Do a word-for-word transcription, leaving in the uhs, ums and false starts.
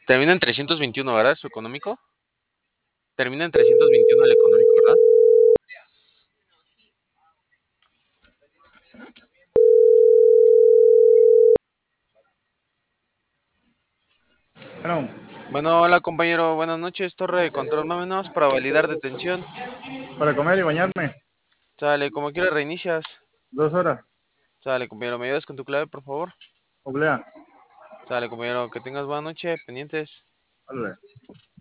Termina en trescientos veintiuno, ¿verdad? Su económico. Termina en trescientos veintiuno el económico, ¿verdad? Bueno, Bueno, hola compañero, buenas noches. Torre de control, más o menos, para validar detención. para comer y bañarme, Sale, como quiera reinicias. dos horas, Sale, compañero, ¿me ayudas con tu clave, por favor? oblea, Sale, compañero, que tengas buena noche, pendientes. órale.